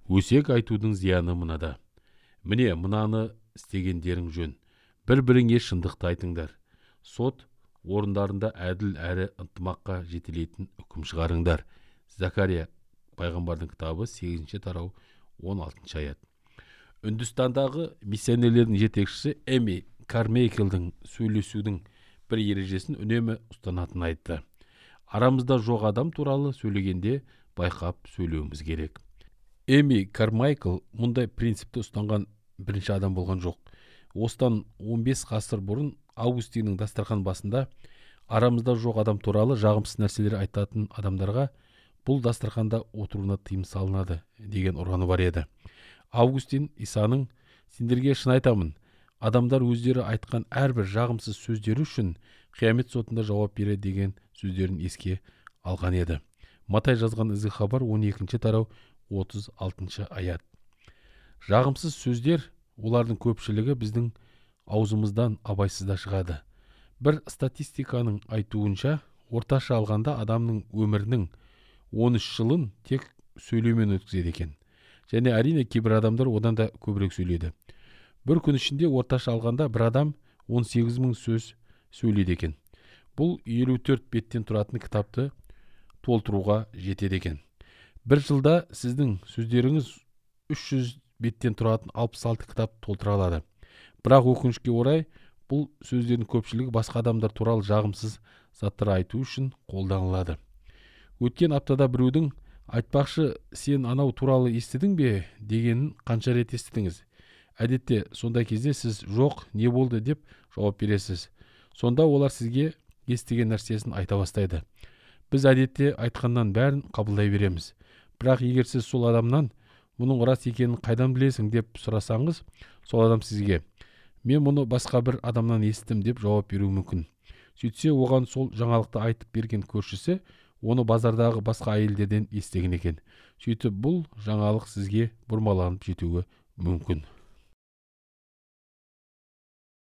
Өсек айтудың зияны мынада. Міне, мынаны істегендерің жөн. Бір-біріңе шындықты айтыңдар. Сот орындарында әділ әрі ынтымаққа жетелейтін үкім шығарыңдар. Закария пайғамбардың кітабы 8-ші тарау 16-шы аят. Үндістандағы миссионерлердің жетекшісі Эми Кармейкелдің сөйлесудің бір ережесін үнемі ұстанатын айтты. Арамызда жоқ адам туралы сөйлегенде байқап сөйлеуіміз керек. Эми Кармайкл мұндай принципті ұстанған бірінші адам болған жоқ. Осыдан 15 ғасыр бұрын Августиннің дастархан басында арамызда жоқ адам туралы жағымсыз нәрселер айтатын адамдарға бұл дастарханда отыруына тыйым салынады деген ұраны бар еді. Августин Исаның сендерге шын айтамын, адамдар өздері айтқан әрбір жағымсыз сөздері үшін қиямет сотында жауап береді деген сөздерін еске алған еді. Матай жазған ізгі хабар 12-ші тарау 36-шы аят. Жағымсыз сөздер, олардың көпшілігі біздің аузымыздан абайсызда шығады. Бір статистиканың айтуынша, орташа алғанда адамның өмірінің 13 жылын тек сөйлеумен өткізеді екен. Және әрине кейбір адамдар одан да көбірек сөйлейді. Бір күн ішінде орташа алғанда бір адам 18.000 сөз сөйлейді екен. Бұл 54 беттен тұратын кітапты толтыруға жетеді екен. Бір жылда сіздің сөздеріңіз 300 беттен тұратын 66 кітап толтыра алады. Бірақ өкінішке орай, бұл сөздердің көпшілігі басқа адамдар туралы жағымсыз заттар айту үшін қолданылады. Өткен аптада біреудің айтпақшы, сен анау туралы естідің бе дегенін қанша рет естідіңіз? Әдетте сондай кезде сіз жоқ, не болды деп жауап бересіз. Сонда олар сізге естіген нәрсесін айта бастайды. Біз әдетте айтқаннан бәрін қабылдай береміз. Бірақ егер сіз сол адамнан мұның рас екенін қайдан білесің деп сұрасаңыз, сол адам сізге мен мұны басқа бір адамнан естідім деп жауап беруі мүмкін. Сөйтсе, оған сол жаңалықты айтып берген көршісі оны базардағы басқа әйелдерден естіген екен. Сөйтіп бұл жаңалық сізге бұрмаланып жетуі мүмкін.